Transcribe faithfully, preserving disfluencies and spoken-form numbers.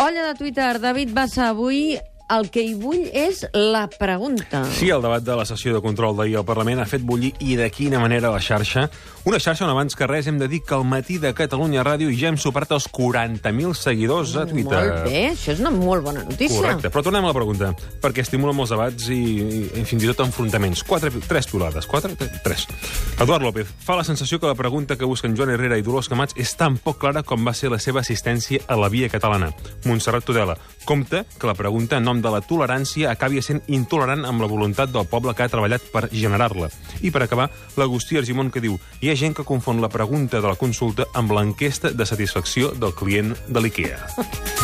Olla de Twitter, David Bassa, avui el que hi bull és la pregunta. Sí, el debat de la sessió de control d'ahir al Parlament ha fet bullir, i de quina manera, la xarxa. Una xarxa on abans que res hem de dir que al Matí de Catalunya Ràdio ja hem superat els quaranta mil seguidors a Twitter. Molt bé, això és una molt bona notícia. Correcte, però tornem a la pregunta, perquè estimula molts debats i, i fins i tot enfrontaments. Quatre, tres pilades, quatre, tres. Eduard López fa la sensació que la pregunta que busquen Joan Herrera i Dolors Camats és tan poc clara com va ser la seva assistència a la Via Catalana. Montserrat Tudela compta que la pregunta en nom de la tolerància acabi sent intolerant amb la voluntat del poble que ha treballat per generar-la. I per acabar, l'Agustí Argimon que diu: hi ha gent que confon la pregunta de la consulta amb l'enquesta de satisfacció del client de l'IKEA.